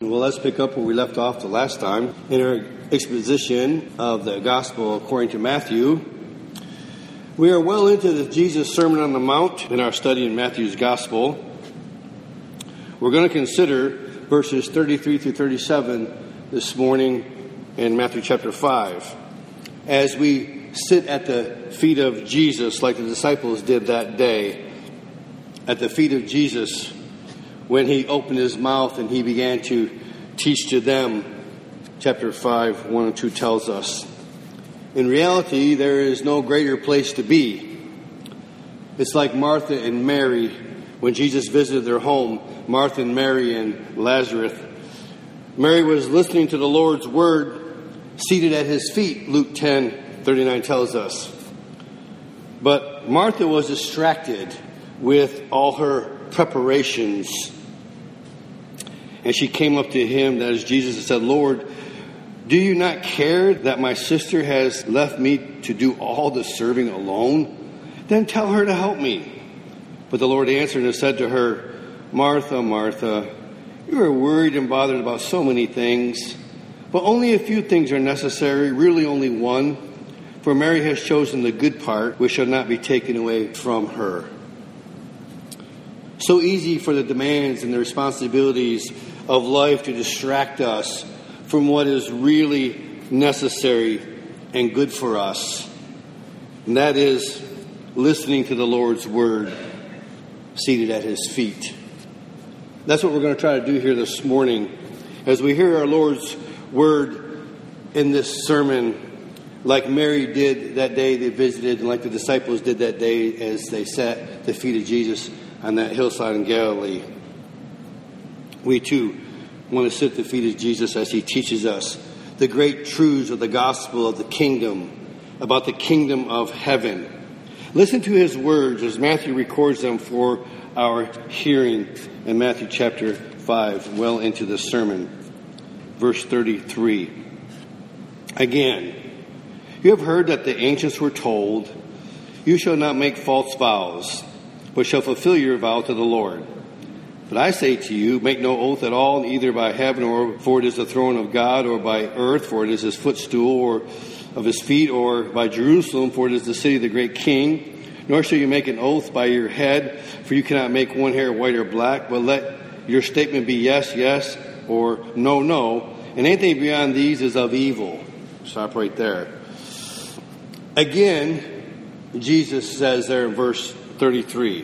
Well, let's pick up where we left off the last time in our exposition of the Gospel according to Matthew. We are well into the Jesus Sermon on the Mount in our study in Matthew's Gospel. We're going to consider verses 33 through 37 this morning in Matthew chapter 5. As we sit at the feet of Jesus like the disciples did that day, at the feet of Jesus, when he opened his mouth and he began to teach to them, chapter 5, 1 and 2 tells us. In reality, there is no greater place to be. It's like Martha and Mary when Jesus visited their home, Martha and Mary and Lazarus. Mary was listening to the Lord's word, seated at his feet, Luke 10:39 tells us. But Martha was distracted with all her preparations. And she came up to him, that is Jesus, and said, Lord, do you not care that my sister has left me to do all the serving alone? Then tell her to help me. But the Lord answered and said to her, Martha, Martha, you are worried and bothered about so many things, but only a few things are necessary, really only one. For Mary has chosen the good part, which shall not be taken away from her. So easy for the demands and the responsibilities of life to distract us from what is really necessary and good for us. And that is listening to the Lord's word seated at his feet. That's what we're going to try to do here this morning as we hear our Lord's word in this sermon, like Mary did that day they visited and like the disciples did that day as they sat at the feet of Jesus on that hillside in Galilee. We too want to sit at the feet of Jesus as he teaches us the great truths of the gospel of the kingdom, about the kingdom of heaven. Listen to his words as Matthew records them for our hearing in Matthew chapter 5, well into the sermon. Verse 33. Again, you have heard that the ancients were told, you shall not make false vows, but shall fulfill your vow to the Lord. But I say to you, make no oath at all, either by heaven, or for it is the throne of God, or by earth, for it is his footstool, or of his feet, or by Jerusalem, for it is the city of the great king. Nor shall you make an oath by your head, for you cannot make one hair white or black, but let your statement be yes, yes, or no, no. And anything beyond these is of evil. Stop right there. Again, Jesus says there in verse 33.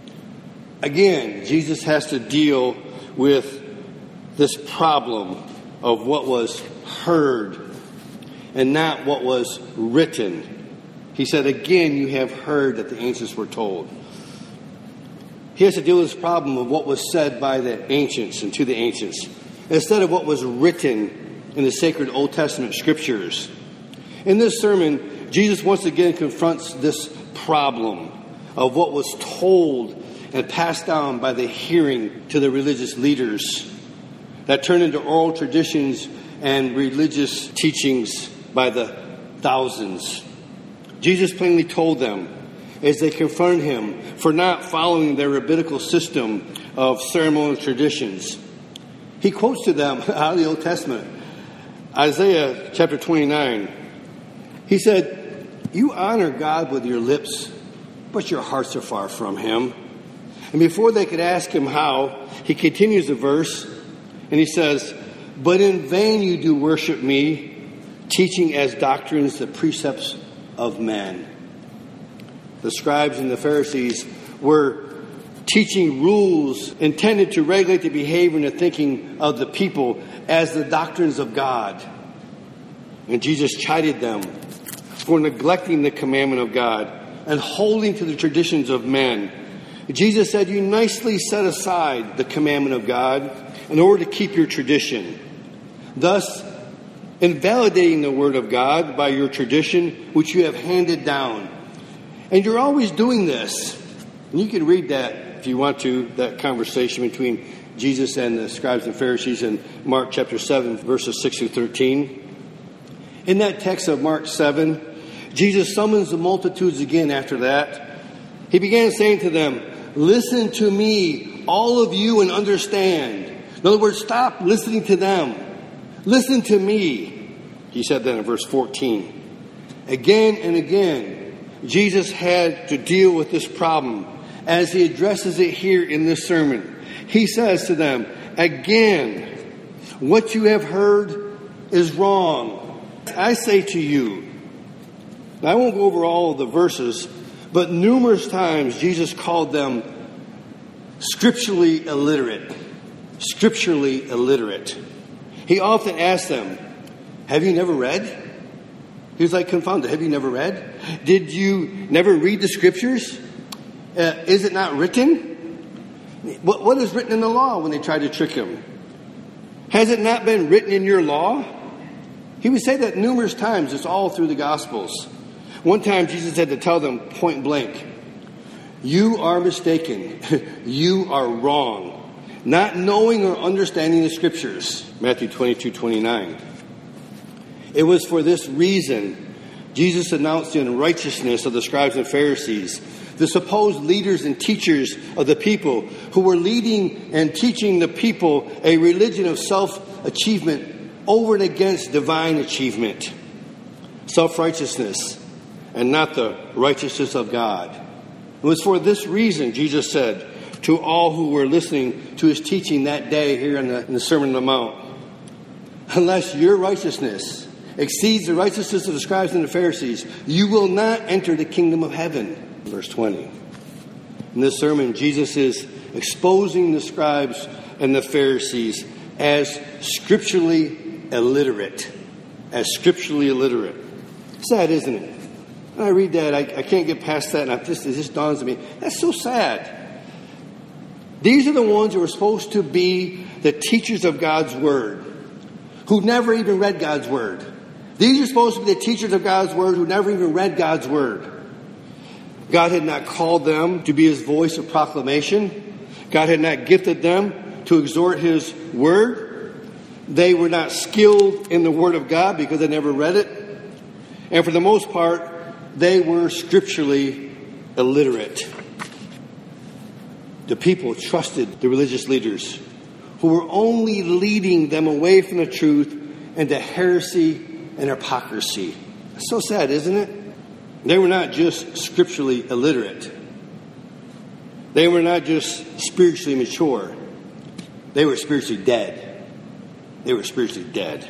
Again, Jesus has to deal with this problem of what was heard and not what was written. He said, again, you have heard that the ancients were told. He has to deal with this problem of what was said by the ancients and to the ancients, instead of what was written in the sacred Old Testament scriptures. In this sermon, Jesus once again confronts this problem of what was told and passed down by the hearing to the religious leaders that turned into oral traditions and religious teachings by the thousands. Jesus plainly told them as they confronted him for not following their rabbinical system of ceremonial traditions. He quotes to them out of the Old Testament, Isaiah chapter 29. He said, you honor God with your lips, but your hearts are far from him. And before they could ask him how, he continues the verse, and he says, but in vain you do worship me, teaching as doctrines the precepts of men. The scribes and the Pharisees were teaching rules intended to regulate the behavior and the thinking of the people as the doctrines of God. And Jesus chided them for neglecting the commandment of God and holding to the traditions of men. Jesus said, you nicely set aside the commandment of God in order to keep your tradition, thus invalidating the word of God by your tradition, which you have handed down. And you're always doing this. And you can read that, if you want to, that conversation between Jesus and the scribes and Pharisees in Mark chapter 7, verses 6 through 13. In that text of Mark 7, Jesus summons the multitudes again after that. He began saying to them, listen to me, all of you, and understand. In other words, stop listening to them. Listen to me. He said that in verse 14. Again and again, Jesus had to deal with this problem as he addresses it here in this sermon. He says to them, again, what you have heard is wrong. I say to you, I won't go over all of the verses, but numerous times Jesus called them scripturally illiterate. Scripturally illiterate. He often asked them, have you never read? He was like confounded. Have you never read? Did you never read the scriptures? Is it not written? What is written in the law when they tried to trick him? Has it not been written in your law? He would say that numerous times. It's all through the Gospels. One time Jesus had to tell them point blank, you are mistaken. You are wrong. Not knowing or understanding the scriptures. Matthew 22:29. It was for this reason Jesus announced the unrighteousness of the scribes and Pharisees, the supposed leaders and teachers of the people who were leading and teaching the people a religion of self-achievement over and against divine achievement, self-righteousness, and not the righteousness of God. It was for this reason, Jesus said to all who were listening to his teaching that day here in the Sermon on the Mount, unless your righteousness exceeds the righteousness of the scribes and the Pharisees, you will not enter the kingdom of heaven. Verse 20. In this sermon, Jesus is exposing the scribes and the Pharisees as scripturally illiterate. As scripturally illiterate. Sad, isn't it? When I read that, I can't get past that, and it just dawns on me. That's so sad. These are the ones who are supposed to be the teachers of God's Word, who never even read God's Word. These are supposed to be the teachers of God's Word who never even read God's Word. God had not called them to be his voice of proclamation. God had not gifted them to exhort his Word. They were not skilled in the Word of God because they never read it. And for the most part, they were scripturally illiterate. The people trusted the religious leaders who were only leading them away from the truth into heresy and hypocrisy. It's so sad, isn't it? They were not just scripturally illiterate. They were not just spiritually mature. They were spiritually dead. They were spiritually dead.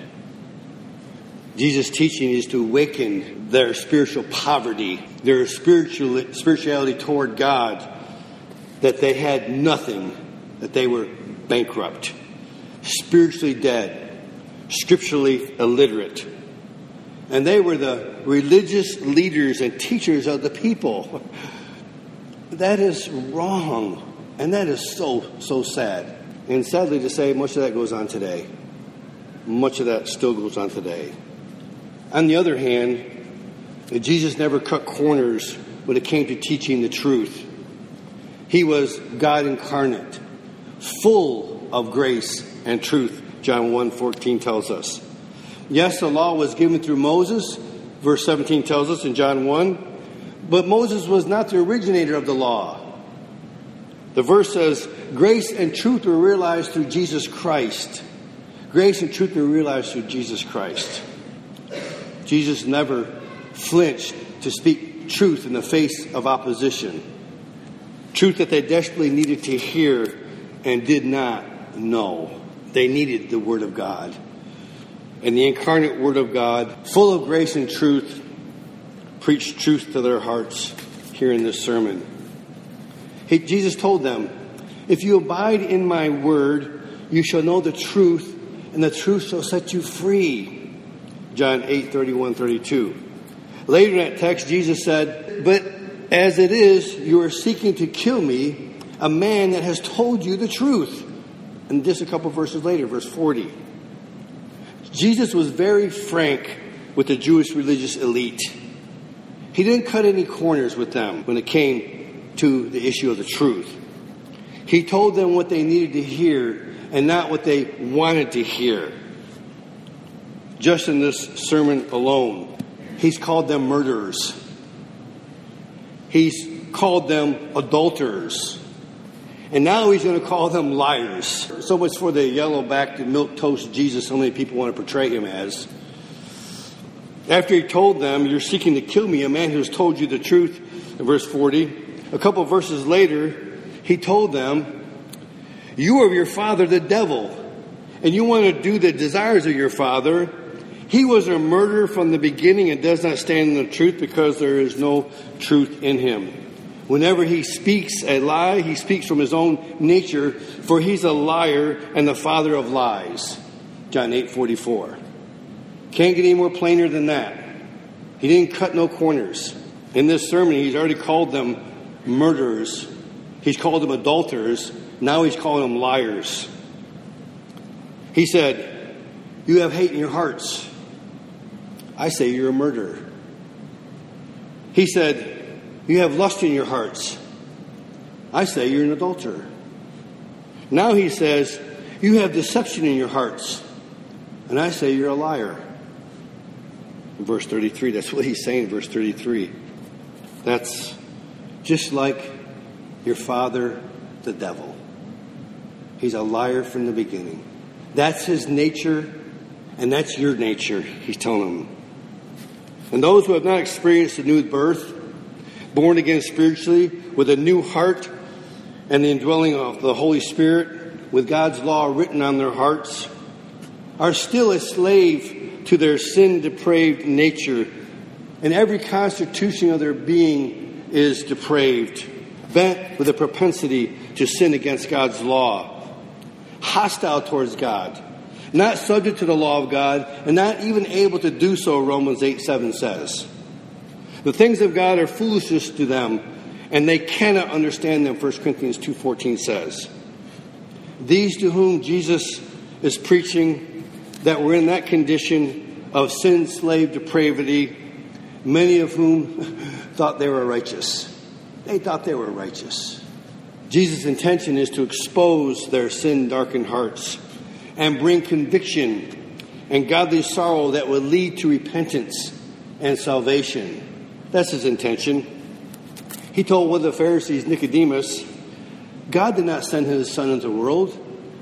Jesus' teaching is to awaken their spiritual poverty, their spirituality toward God, that they had nothing, that they were bankrupt, spiritually dead, scripturally illiterate. And they were the religious leaders and teachers of the people. That is wrong. And that is so sad. And sadly to say, much of that goes on today. Much of that still goes on today. On the other hand, Jesus never cut corners when it came to teaching the truth. He was God incarnate, full of grace and truth, John 1:14 tells us. Yes, the law was given through Moses, verse 17 tells us in John 1, but Moses was not the originator of the law. The verse says, grace and truth were realized through Jesus Christ. Grace and truth were realized through Jesus Christ. Jesus never flinched to speak truth in the face of opposition. Truth that they desperately needed to hear and did not know. They needed the Word of God. And the incarnate Word of God, full of grace and truth, preached truth to their hearts here in this sermon. Jesus told them, if you abide in my word, you shall know the truth, and the truth shall set you free. John 8:31-32. Later in that text, Jesus said, but as it is, you are seeking to kill me, a man that has told you the truth. And just a couple verses later, verse 40. Jesus was very frank with the Jewish religious elite. He didn't cut any corners with them when it came to the issue of the truth. He told them what they needed to hear and not what they wanted to hear. Just in this sermon alone, he's called them murderers. He's called them adulterers. And now he's going to call them liars. So much for the yellow-backed milquetoast Jesus so many people want to portray him as. After he told them, you're seeking to kill me, a man who has told you the truth, in verse 40. A couple of verses later, he told them, you are of your father the devil, and you want to do the desires of your father. He was a murderer from the beginning and does not stand in the truth because there is no truth in him. Whenever he speaks a lie, he speaks from his own nature, for he's a liar and the father of lies. John 8:44. Can't get any more plainer than that. He didn't cut no corners. In this sermon, he's already called them murderers. He's called them adulterers. Now he's calling them liars. He said, you have hate in your hearts. I say you're a murderer. He said, you have lust in your hearts. I say you're an adulterer. Now he says, you have deception in your hearts. And I say you're a liar. In verse 33, that's what he's saying in verse 33. That's just like your father, the devil. He's a liar from the beginning. That's his nature, and that's your nature, he's telling them. And those who have not experienced the new birth, born again spiritually, with a new heart and the indwelling of the Holy Spirit, with God's law written on their hearts, are still a slave to their sin-depraved nature. And every constitution of their being is depraved, bent with a propensity to sin against God's law, hostile towards God, not subject to the law of God, and not even able to do so, Romans 8:7 says. The things of God are foolishness to them, and they cannot understand them, 1 Corinthians 2:14 says. These to whom Jesus is preaching that were in that condition of sin, slave, depravity, many of whom thought they were righteous. They thought they were righteous. Jesus' intention is to expose their sin-darkened hearts and bring conviction and godly sorrow that would lead to repentance and salvation. That's his intention. He told one of the Pharisees, Nicodemus, God did not send his Son into the world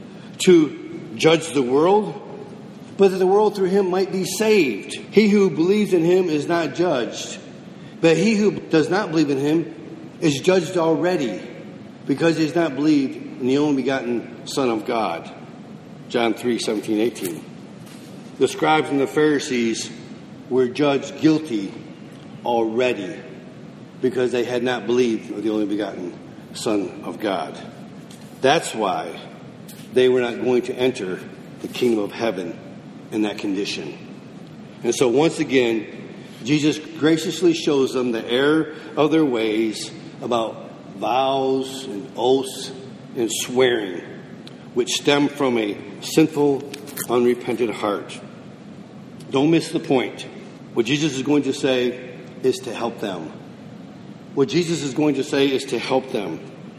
to judge the world, but that the world through him might be saved. He who believes in him is not judged, but he who does not believe in him is judged already, because he has not believed in the only begotten Son of God. John 3:17-18. The scribes and the Pharisees were judged guilty already because they had not believed in the only begotten Son of God. That's why they were not going to enter the kingdom of heaven in that condition. And so once again, Jesus graciously shows them the error of their ways about vows and oaths and swearing, which stem from a sinful, unrepentant heart. Don't miss the point. What Jesus is going to say is to help them. What Jesus is going to say is to help them.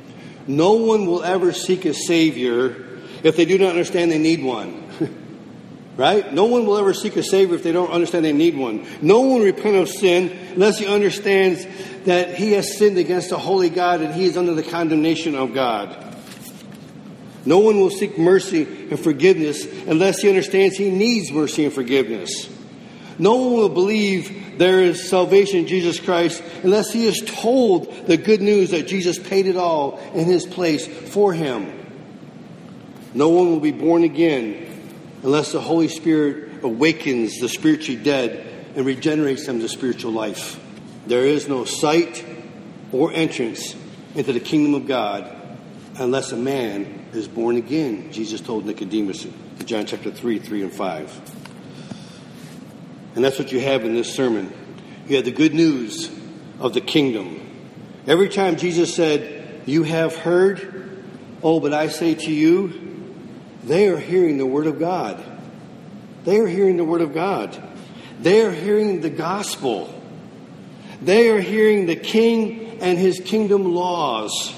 No one will ever seek a Savior if they do not understand they need one. Right? No one will ever seek a Savior if they don't understand they need one. No one will repent of sin unless he understands that he has sinned against a holy God and he is under the condemnation of God. No one will seek mercy and forgiveness unless he understands he needs mercy and forgiveness. No one will believe there is salvation in Jesus Christ unless he is told the good news that Jesus paid it all in his place for him. No one will be born again unless the Holy Spirit awakens the spiritually dead and regenerates them to spiritual life. There is no sight or entrance into the kingdom of God unless a man is born again, Jesus told Nicodemus in John chapter 3:3-5. And that's what you have in this sermon. You have the good news of the kingdom. Every time Jesus said, you have heard, oh, but I say to you, they are hearing the word of God. They are hearing the word of God. They are hearing the gospel. They are hearing the king and his kingdom laws.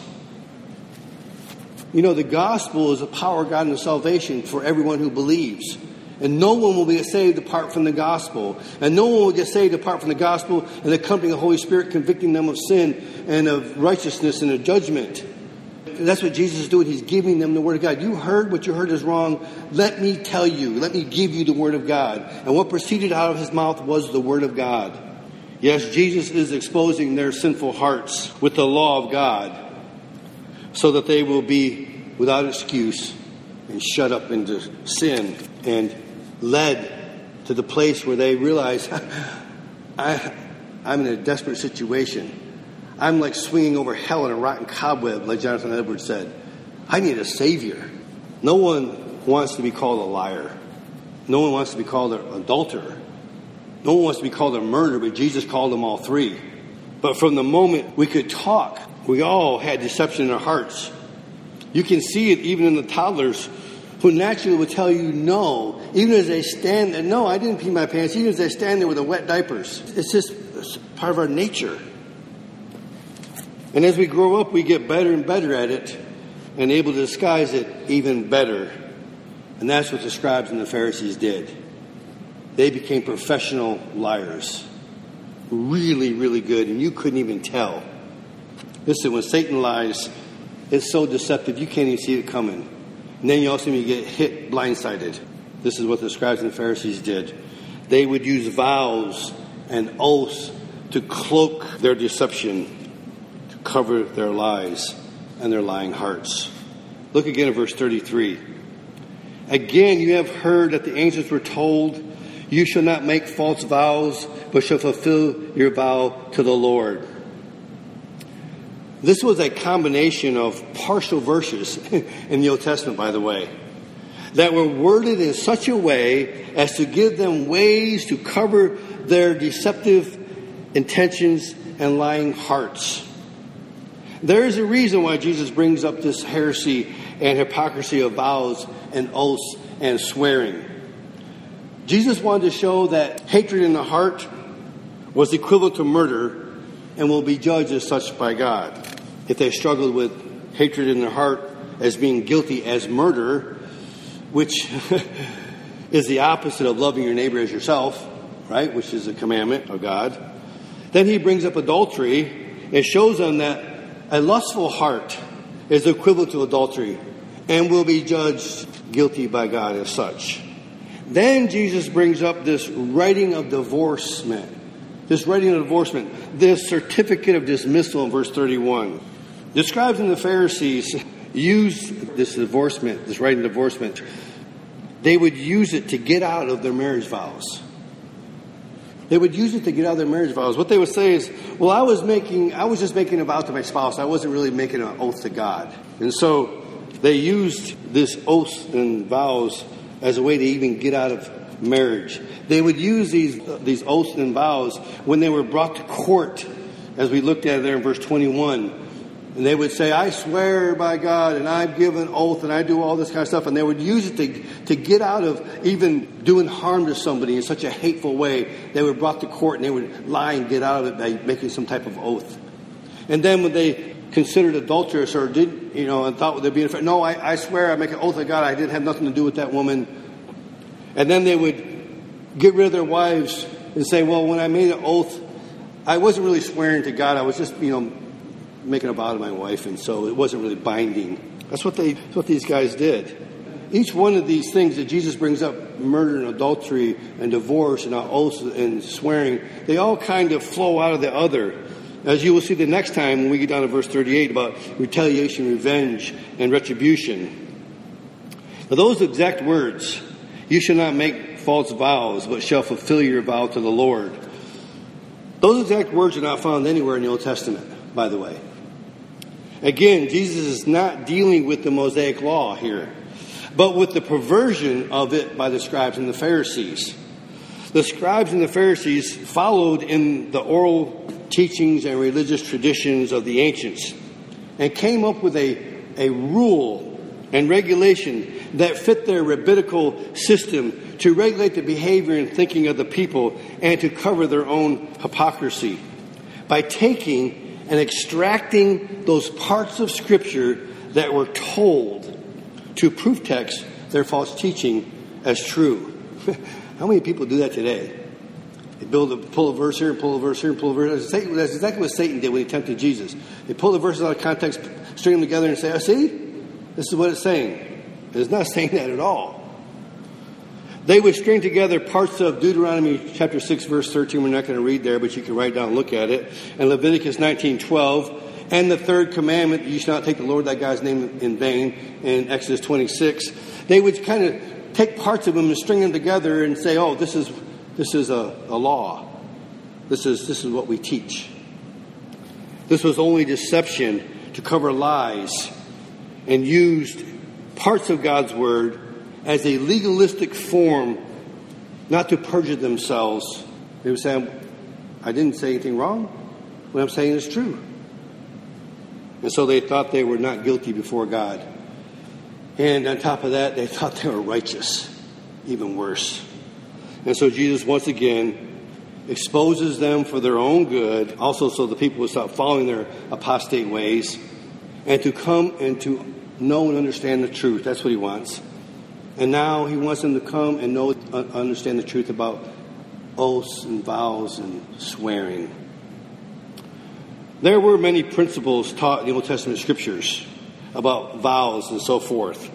You know, the gospel is the power of God and salvation for everyone who believes. And no one will be saved apart from the gospel. And no one will get saved apart from the gospel and accompanying the Holy Spirit convicting them of sin and of righteousness and of judgment. that's what Jesus is doing. He's giving them the Word of God. You heard what you heard is wrong. Let me tell you. Let me give you the Word of God. And what proceeded out of his mouth was the Word of God. Yes, Jesus is exposing their sinful hearts with the law of God so that they will be without excuse and shut up into sin and led to the place where they realize, I'm in a desperate situation. I'm like swinging over hell in a rotten cobweb, like Jonathan Edwards said. I need a Savior. No one wants to be called a liar. No one wants to be called an adulterer. No one wants to be called a murderer, but Jesus called them all three. But from the moment we could talk, we all had deception in our hearts. You can see it even in the toddlers who naturally would tell you no, even as they stand there. No, I didn't pee my pants, even as they stand there with the wet diapers. It's just part of our nature. And as we grow up, we get better and better at it and able to disguise it even better. And that's what the scribes and the Pharisees did. They became professional liars. Really, really good. And you couldn't even tell. Listen, when Satan lies, it's so deceptive you can't even see it coming. And then you also get hit blindsided. This is what the scribes and the Pharisees did. They would use vows and oaths to cloak their deception, to cover their lies and their lying hearts. Look again at verse 33. Again, you have heard that the ancients were told, you shall not make false vows, but shall fulfill your vow to the Lord. This was a combination of partial verses in the Old Testament, by the way, that were worded in such a way as to give them ways to cover their deceptive intentions and lying hearts. There is a reason why Jesus brings up this heresy and hypocrisy of vows and oaths and swearing. Jesus wanted to show that hatred in the heart was equivalent to murder and will be judged as such by God. If they struggled with hatred in their heart as being guilty as murder, which is the opposite of loving your neighbor as yourself, right, which is a commandment of God, then he brings up adultery and shows them that a lustful heart is equivalent to adultery and will be judged guilty by God as such. Then Jesus brings up this writing of divorcement. This certificate of dismissal in verse 31. The scribes and the Pharisees used this writing of divorcement. They would use it to get out of their marriage vows. What they would say is, well, I was just making a vow to my spouse. I wasn't really making an oath to God. And so they used this oaths and vows as a way to even get out of marriage. They would use these oaths and vows when they were brought to court, as we looked at there in verse 21. And they would say, I swear by God, and I've given oath, and I do all this kind of stuff. And they would use it to get out of even doing harm to somebody in such a hateful way. They were brought to court, and they would lie and get out of it by making some type of oath. And then when they considered adulterous or and thought they'd be in fact, no, I swear, I make an oath of God, I didn't have nothing to do with that woman. And then they would get rid of their wives and say, well, when I made an oath, I wasn't really swearing to God. I was just, making a vow to my wife, and so it wasn't really binding. That's what these guys did. Each one of these things that Jesus brings up, murder and adultery and divorce and oaths and swearing, they all kind of flow out of the other. As you will see the next time when we get down to verse 38 about retaliation, revenge, and retribution. Now those exact words, you shall not make false vows, but shall fulfill your vow to the Lord. Those exact words are not found anywhere in the Old Testament, by the way. Again, Jesus is not dealing with the Mosaic law here, but with the perversion of it by the scribes and the Pharisees. The scribes and the Pharisees followed in the oral teachings and religious traditions of the ancients and came up with a rule and regulation that fit their rabbinical system to regulate the behavior and thinking of the people and to cover their own hypocrisy by taking and extracting those parts of Scripture that were told to proof text their false teaching as true. How many people do that today? They pull a verse here and pull a verse here and pull a verse. That's exactly what Satan did when he tempted Jesus. They pull the verses out of context, string them together and say, oh, see, this is what it's saying. It's not saying that at all. They would string together parts of Deuteronomy chapter 6, verse 13. We're not going to read there, but you can write down and look at it. And Leviticus 19:12. And the third commandment, you shall not take the Lord thy God's name in vain, in Exodus 26. They would kind of take parts of them and string them together and say, oh, this is a law. This is what we teach. This was only deception to cover lies, and used parts of God's word as a legalistic form, not to perjure themselves. They were saying, I didn't say anything wrong. What I'm saying is true. And so they thought they were not guilty before God. And on top of that, they thought they were righteous. Even worse. And so Jesus once again exposes them for their own good, also so the people would stop following their apostate ways, and to come and to know and understand the truth. That's what he wants. And now he wants them to come and know, understand the truth about oaths and vows and swearing. There were many principles taught in the Old Testament scriptures about vows and so forth.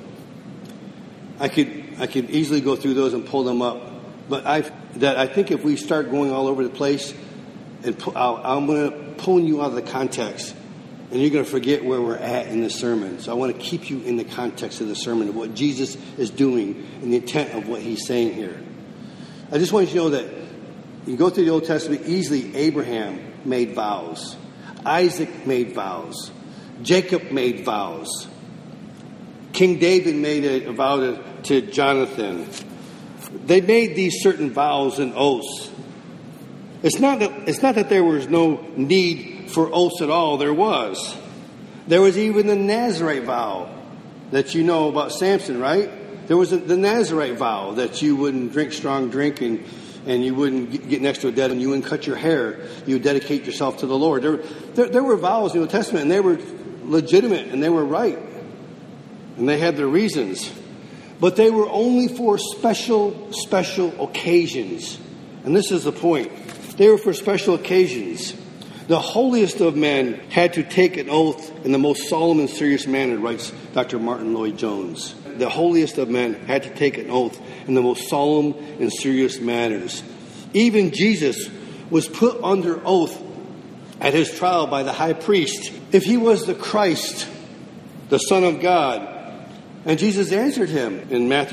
I could easily go through those and pull them up, but I think if we start going all over the place, and I'm going to pull you out of the context, and you're going to forget where we're at in the sermon. So I want to keep you in the context of the sermon, of what Jesus is doing and the intent of what he's saying here. I just want you to know that you go through the Old Testament, easily Abraham made vows. Isaac made vows. Jacob made vows. King David made a vow to Jonathan. They made these certain vows and oaths. It's not that there was no need for oaths at all. There was. There was even the Nazirite vow that you know about Samson, right? There was the Nazirite vow that you wouldn't drink strong drink and you wouldn't get next to a dead and you wouldn't cut your hair. You would dedicate yourself to the Lord. There were vows in the Old Testament, and they were legitimate and they were right. And they had their reasons. But they were only for special occasions. And this is the point. They were for special occasions. The holiest of men had to take an oath in the most solemn and serious manner, writes Dr. Martin Lloyd-Jones. The holiest of men had to take an oath in the most solemn and serious manners. Even Jesus was put under oath at his trial by the high priest if he was the Christ, the Son of God. And Jesus answered him in Matthew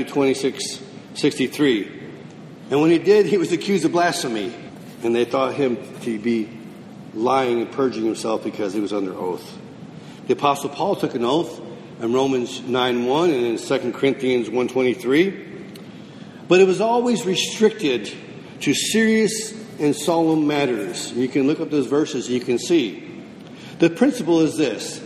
26:63. And when he did, he was accused of blasphemy. And they thought him to be lying and purging himself because he was under oath. The Apostle Paul took an oath in Romans 9:1 and in 2 Corinthians 1:23. But it was always restricted to serious and solemn matters. You can look up those verses and you can see. The principle is this.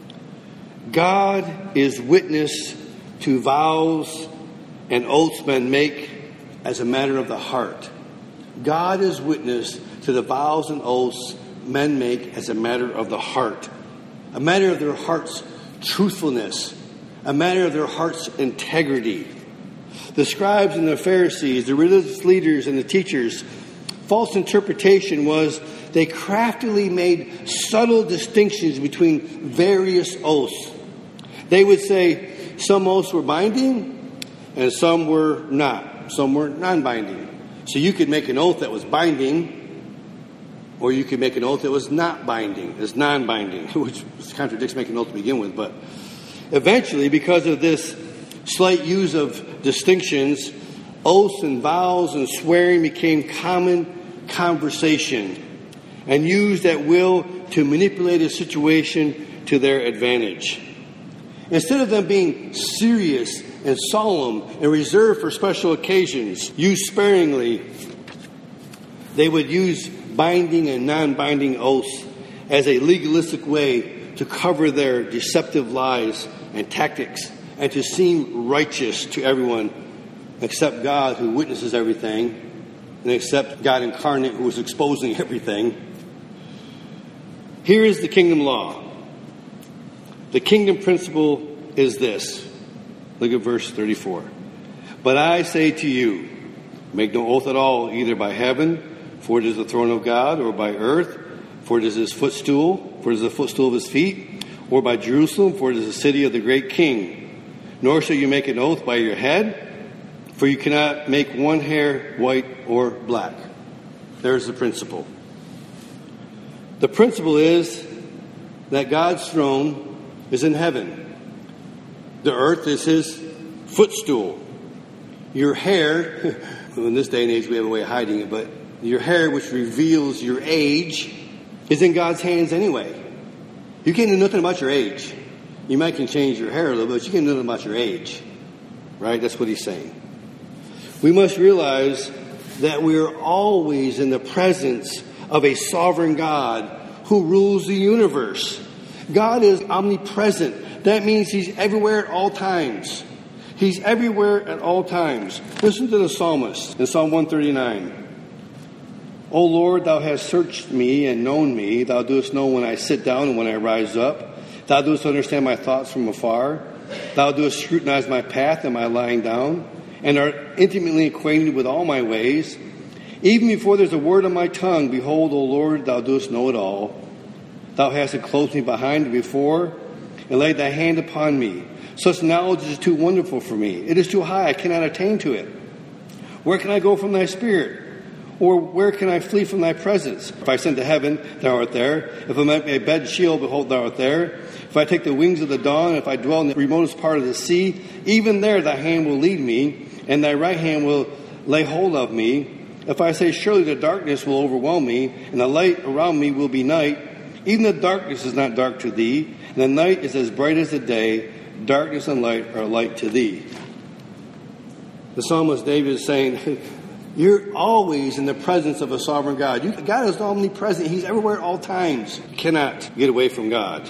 God is witness to vows and oaths men make as a matter of the heart. God is witness to the vows and oaths men make as a matter of the heart. A matter of their heart's truthfulness. A matter of their heart's integrity. The scribes and the Pharisees, the religious leaders and the teachers, false interpretation was they craftily made subtle distinctions between various oaths. They would say some oaths were binding and some were not. Some were non-binding. So you could make an oath that was binding, or you could make an oath that was not binding, as non-binding, which contradicts making an oath to begin with. But eventually, because of this slight use of distinctions, oaths and vows and swearing became common conversation and used at will to manipulate a situation to their advantage. Instead of them being serious and solemn and reserved for special occasions, used sparingly, they would use binding and non-binding oaths as a legalistic way to cover their deceptive lies and tactics and to seem righteous to everyone except God, who witnesses everything, and except God incarnate, who is exposing everything. Here is the kingdom law. The kingdom principle is this. Look at verse 34. But I say to you, make no oath at all, either by heaven, for it is the throne of God, or by earth, for it is his footstool, for it is the footstool of his feet, or by Jerusalem, for it is the city of the great king. Nor shall you make an oath by your head, for you cannot make one hair white or black. There's the principle. The principle is that God's throne is in heaven. The earth is his footstool. Your hair, in this day and age we have a way of hiding it, but your hair, which reveals your age, is in God's hands anyway. You can't do nothing about your age. You might can change your hair a little bit, but you can't do nothing about your age. Right? That's what he's saying. We must realize that we are always in the presence of a sovereign God who rules the universe. God is omnipresent. That means he's everywhere at all times. He's everywhere at all times. Listen to the psalmist in Psalm 139. O Lord, thou hast searched me and known me. Thou doest know when I sit down and when I rise up. Thou doest understand my thoughts from afar. Thou doest scrutinize my path and my lying down, and art intimately acquainted with all my ways. Even before there's a word on my tongue, behold, O Lord, thou doest know it all. Thou hast enclosed me behind and before, and laid thy hand upon me. Such knowledge is too wonderful for me. It is too high, I cannot attain to it. Where can I go from thy spirit? Or where can I flee from thy presence? If I ascend to heaven, thou art there. If I make a bed Sheol, behold, thou art there. If I take the wings of the dawn, if I dwell in the remotest part of the sea, even there thy hand will lead me, and thy right hand will lay hold of me. If I say, surely the darkness will overwhelm me, and the light around me will be night, even the darkness is not dark to thee, and the night is as bright as the day. Darkness and light are light to thee. The psalmist David is saying, you're always in the presence of a sovereign God. God is omnipresent. He's everywhere at all times. You cannot get away from God.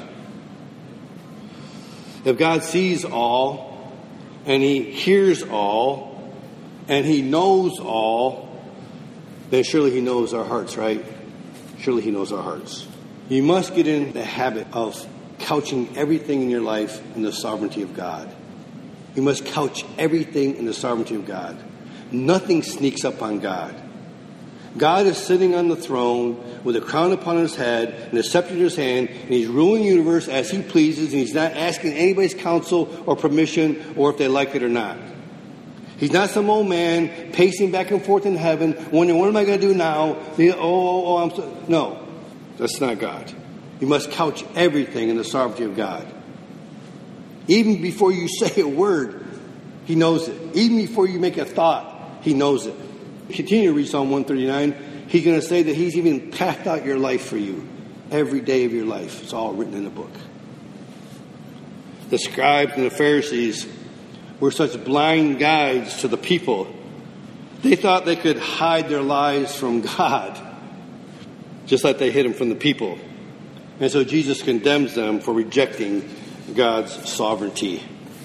If God sees all, and he hears all, and he knows all, then surely he knows our hearts, right? Surely he knows our hearts. You must get in the habit of couching everything in your life in the sovereignty of God. You must couch everything in the sovereignty of God. Nothing sneaks up on God. God is sitting on the throne with a crown upon his head and a scepter in his hand, and he's ruling the universe as he pleases, and he's not asking anybody's counsel or permission or if they like it or not. He's not some old man pacing back and forth in heaven, wondering, what am I going to do now? No, that's not God. You must couch everything in the sovereignty of God. Even before you say a word, he knows it. Even before you make a thought, he knows it. Continue to read Psalm 139. He's going to say that he's even packed out your life for you. Every day of your life. It's all written in the book. The scribes and the Pharisees were such blind guides to the people. They thought they could hide their lies from God, just like they hid them from the people. And so Jesus condemns them for rejecting God's sovereignty.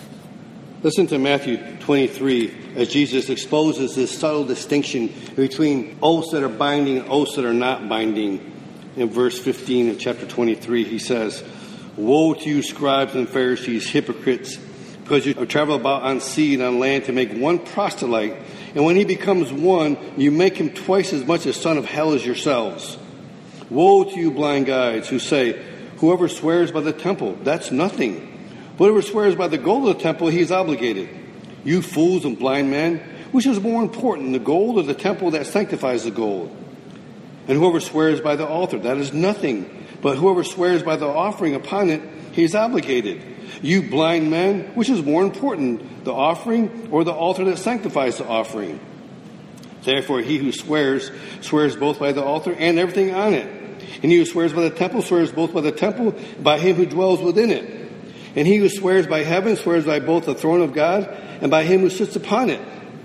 Listen to Matthew 23 as Jesus exposes this subtle distinction between oaths that are binding and oaths that are not binding. In verse 15 of chapter 23, he says, woe to you, scribes and Pharisees, hypocrites, because you travel about on sea and on land to make one proselyte, and when he becomes one, you make him twice as much a son of hell as yourselves. Woe to you, blind guides, who say, whoever swears by the temple, that's nothing. Whoever swears by the gold of the temple, he is obligated. You fools and blind men, which is more important, the gold or the temple that sanctifies the gold? And whoever swears by the altar, that is nothing. But whoever swears by the offering upon it, he is obligated. You blind men, which is more important, the offering or the altar that sanctifies the offering? Therefore, he who swears both by the altar and everything on it. And he who swears by the temple swears both by the temple and by him who dwells within it. And he who swears by heaven swears by both the throne of God and by him who sits upon it.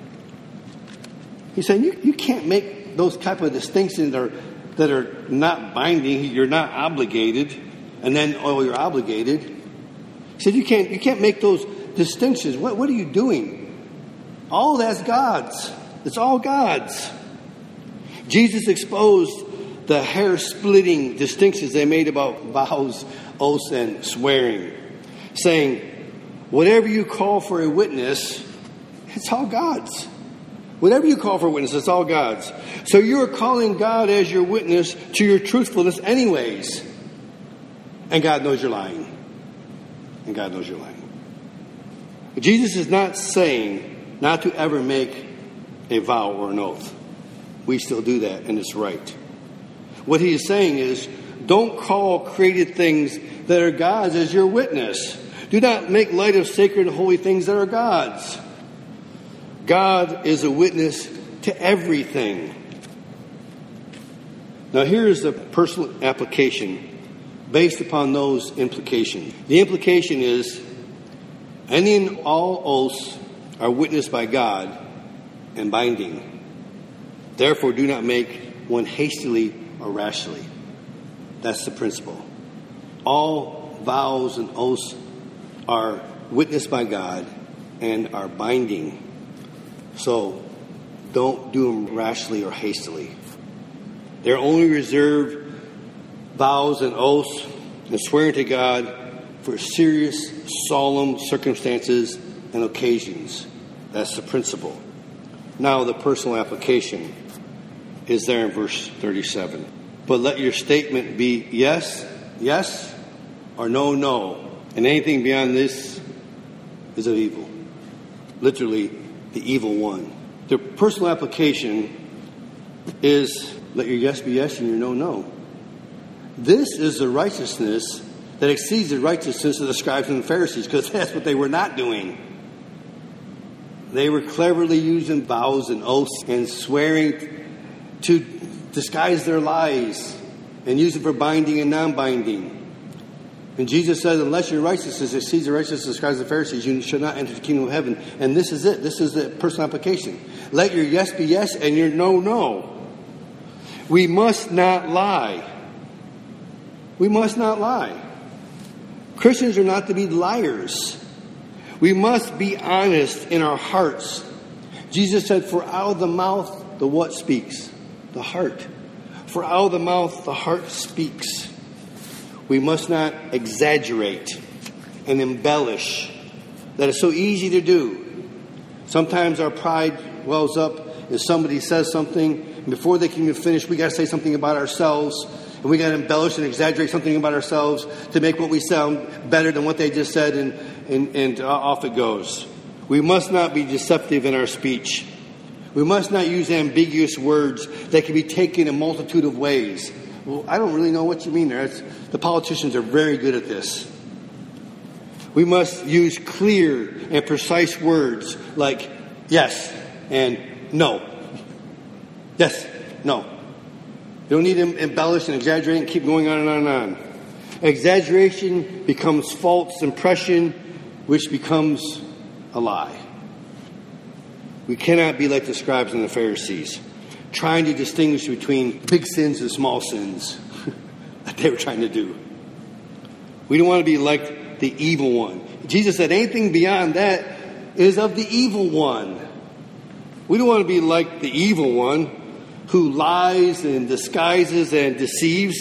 He's saying you can't make those type of distinctions that are not binding. You're not obligated, and then you're obligated. He said you can't make those distinctions. What are you doing? All that's God's. It's all God's. Jesus exposed the hair-splitting distinctions they made about vows, oaths, and swearing, saying, whatever you call for a witness, it's all God's. Whatever you call for a witness, it's all God's. So you're calling God as your witness to your truthfulness anyways. And God knows you're lying. and God knows you're lying. Jesus is not saying not to ever make a vow or an oath. We still do that, and it's right. What he is saying is, don't call created things that are God's as your witness. Do not make light of sacred and holy things that are God's. God is a witness to everything. Now here is the personal application based upon those implications. The implication is, any and all oaths are witnessed by God and binding. Therefore, do not make one hastily or rashly. That's the principle. All vows and oaths are witnessed by God and are binding. So, don't do them rashly or hastily. They're only reserved vows and oaths and swearing to God for serious, solemn circumstances and occasions. That's the principle. Now, the personal application is there in verse 37. But let your statement be yes, yes, or no, no. And anything beyond this is of evil. Literally, the evil one. The personal application is let your yes be yes and your no, no. This is the righteousness that exceeds the righteousness of the scribes and the Pharisees, because that's what they were not doing. They were cleverly using vows and oaths and swearing to disguise their lies and use it for binding and non-binding. And Jesus says, unless your righteousness exceeds the righteousness of the scribes and the Pharisees, you shall not enter the kingdom of heaven. And this is it. This is the personal application. Let your yes be yes and your no, no. We must not lie. We must not lie. Christians are not to be liars. We must be honest in our hearts. Jesus said, for out of the mouth, the what speaks? The heart. For out of the mouth, the heart speaks. We must not exaggerate and embellish. That is so easy to do. Sometimes our pride wells up if somebody says something, and before they can even finish, we got to say something about ourselves. And we got to embellish and exaggerate something about ourselves to make what we sound better than what they just said, and off it goes. We must not be deceptive in our speech. We must not use ambiguous words that can be taken a multitude of ways. Well, I don't really know what you mean there. The politicians are very good at this. We must use clear and precise words like yes and no. Yes, no. You don't need to embellish and exaggerate and keep going on and on and on. Exaggeration becomes false impression, which becomes a lie. We cannot be like the scribes and the Pharisees, trying to distinguish between big sins and small sins that they were trying to do. We don't want to be like the evil one. Jesus said anything beyond that is of the evil one. We don't want to be like the evil one who lies and disguises and deceives.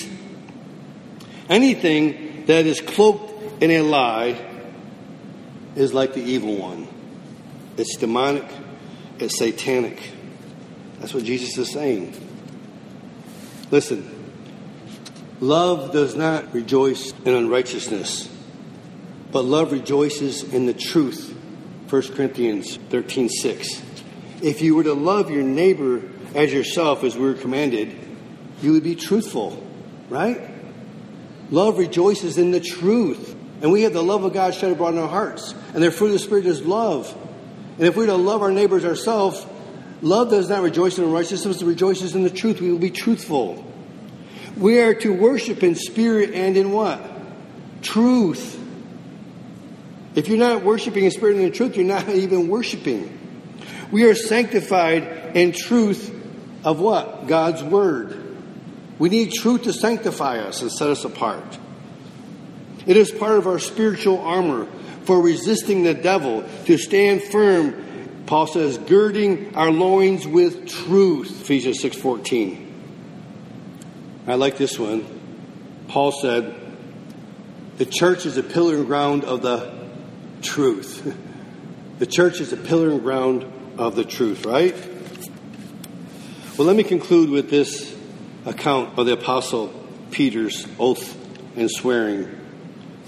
Anything that is cloaked in a lie is like the evil one. It's demonic. It's satanic. That's what Jesus is saying. Listen, love does not rejoice in unrighteousness, but love rejoices in the truth. 1 Corinthians 13:6. If you were to love your neighbor as yourself, as we were commanded, you would be truthful, right? Love rejoices in the truth. And we have the love of God shed abroad in our hearts. And the fruit of the Spirit is love. And if we're to love our neighbors ourselves, love does not rejoice in unrighteousness, it rejoices in the truth. We will be truthful. We are to worship in spirit and in what? Truth. If you're not worshiping in spirit and in truth, you're not even worshiping. We are sanctified in truth of what? God's Word. We need truth to sanctify us and set us apart. It is part of our spiritual armor for resisting the devil, to stand firm, Paul says, girding our loins with truth, Ephesians 6:14. I like this one. Paul said, the church is a pillar and ground of the truth. The church is a pillar and ground of the truth, right? Well, let me conclude with this account of the Apostle Peter's oath and swearing.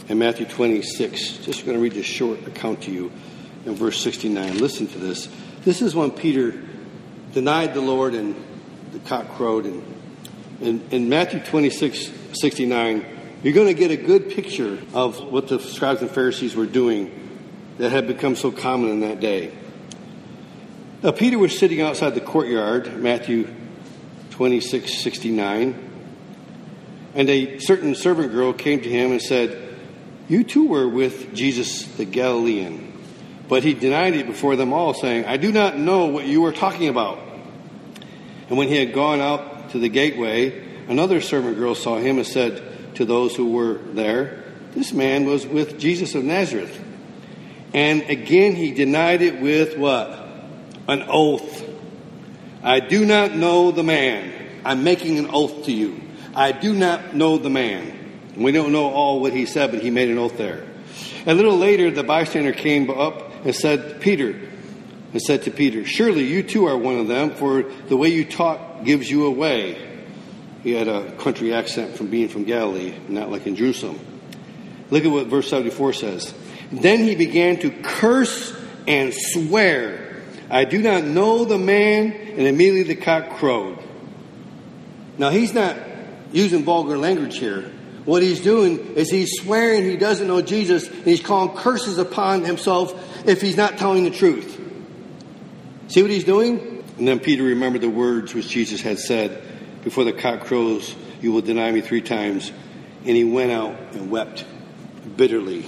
in Matthew 26. Just going to read this short account to you in verse 69. Listen to this. This is when Peter denied the Lord and the cock crowed. And in Matthew 26:69, you're going to get a good picture of what the scribes and Pharisees were doing that had become so common in that day. Now, Peter was sitting outside the courtyard, Matthew 26:69, and a certain servant girl came to him and said, "You too were with Jesus the Galilean." But he denied it before them all, saying, "I do not know what you are talking about." And when he had gone out to the gateway, another servant girl saw him and said to those who were there, "This man was with Jesus of Nazareth." And again he denied it with what? An oath. "I do not know the man." I'm making an oath to you. I do not know the man. And we don't know all what he said, but he made an oath there. A little later, the bystander came up and said to Peter, "Surely you too are one of them, for the way you talk gives you away." He had a country accent from being from Galilee, not like in Jerusalem. Look at what verse 74 says. Then he began to curse and swear, "I do not know the man," and immediately the cock crowed. Now he's not using vulgar language here. What he's doing is he's swearing he doesn't know Jesus, and he's calling curses upon himself if he's not telling the truth. See what he's doing? And then Peter remembered the words which Jesus had said, "Before the cock crows, you will deny me 3 times." And he went out and wept bitterly.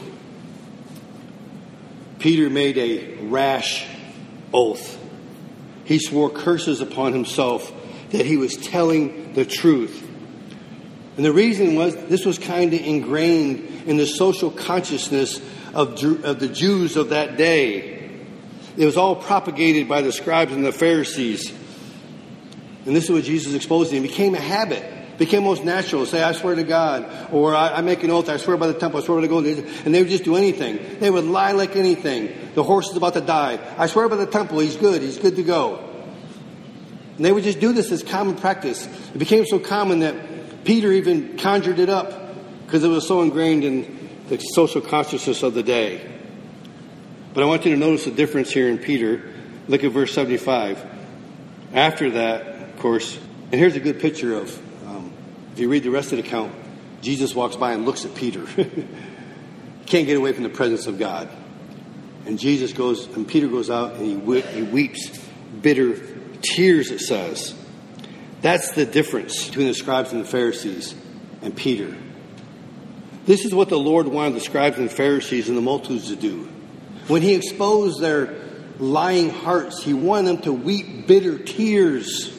Peter made a rash oath. He swore curses upon himself that he was telling the truth. And the reason was this was kind of ingrained in the social consciousness of the Jews of that day. It was all propagated by the scribes and the Pharisees. And this is what Jesus exposed. It became a habit. It became most natural. Say, "I swear to God," or I make an oath, "I swear by the temple, I swear by the gold." And they would just do anything. They would lie like anything. The horse is about to die. "I swear by the temple, he's good to go." And they would just do this as common practice. It became so common that Peter even conjured it up because it was so ingrained in the social consciousness of the day. But I want you to notice the difference here in Peter. Look at verse 75. After that, of course, and here's a good picture of, if you read the rest of the account, Jesus walks by and looks at Peter. Can't get away from the presence of God. And Peter goes out and he weeps bitter tears, it says. That's the difference between the scribes and the Pharisees and Peter. This is what the Lord wanted the scribes and Pharisees and the multitudes to do. When he exposed their lying hearts, he wanted them to weep bitter tears.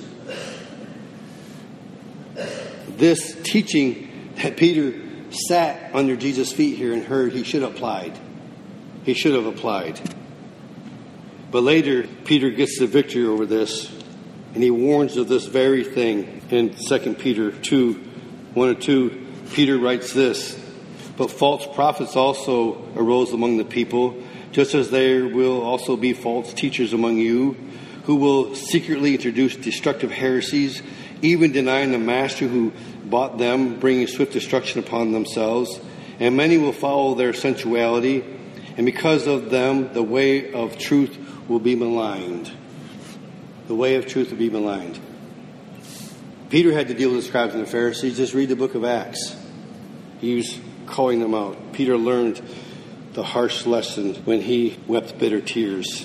This teaching that Peter sat under Jesus' feet here and heard, he should have applied. He should have applied. But later, Peter gets the victory over this, and he warns of this very thing. In 2 Peter 2, 1 or 2, Peter writes this, "But false prophets also arose among the people, just as there will also be false teachers among you, who will secretly introduce destructive heresies, even denying the master who bought them, bringing swift destruction upon themselves. And many will follow their sensuality, and because of them, the way of truth will be maligned." The way of truth will be maligned. Peter had to deal with the scribes and the Pharisees. Just read the book of Acts. He was calling them out. Peter learned the harsh lesson when he wept bitter tears.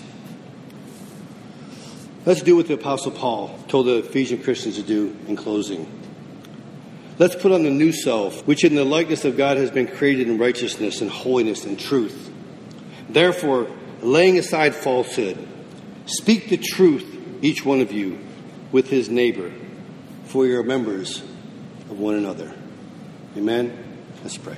Let's do what the Apostle Paul told the Ephesian Christians to do in closing. Let's put on the new self, which in the likeness of God has been created in righteousness and holiness and truth. Therefore, laying aside falsehood, speak the truth, each one of you, with his neighbor, for you are members of one another. Amen? Let's pray.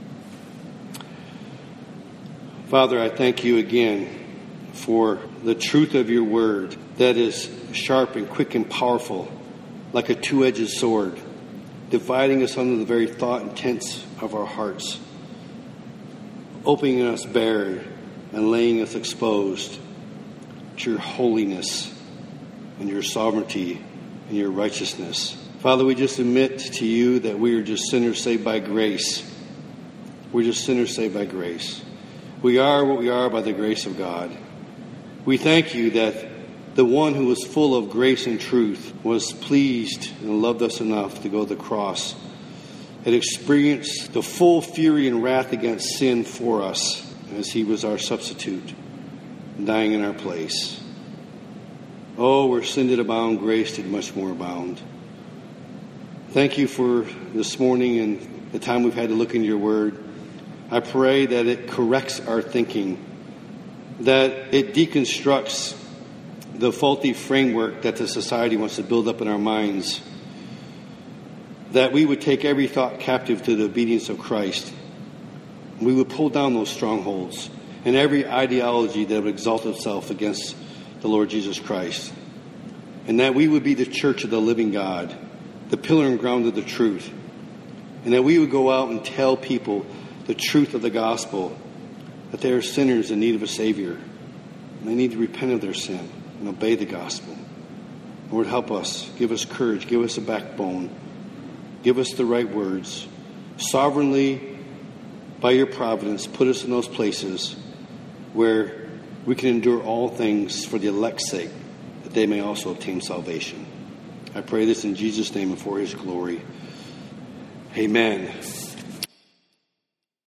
Father, I thank you again for the truth of your word that is sharp and quick and powerful, like a two-edged sword, dividing us under the very thought and intents of our hearts, opening us bare and laying us exposed to your holiness and your sovereignty and your righteousness. Father, we just admit to you that we are just sinners saved by grace. We're just sinners saved by grace. We are what we are by the grace of God. We thank you that the one who was full of grace and truth was pleased and loved us enough to go to the cross and experience the full fury and wrath against sin for us as he was our substitute, dying in our place. Oh, where sin did abound, grace did much more abound. Thank you for this morning and the time we've had to look into your word. I pray that it corrects our thinking, that it deconstructs the faulty framework that the society wants to build up in our minds, that we would take every thought captive to the obedience of Christ. We would pull down those strongholds and every ideology that would exalt itself against the Lord Jesus Christ. And that we would be the church of the living God, the pillar and ground of the truth. And that we would go out and tell people the truth of the gospel, that they are sinners in need of a Savior. And they need to repent of their sin and obey the gospel. Lord, help us. Give us courage. Give us a backbone. Give us the right words. Sovereignly, by your providence, put us in those places where we can endure all things for the elect's sake, that they may also obtain salvation. I pray this in Jesus' name and for his glory. Amen.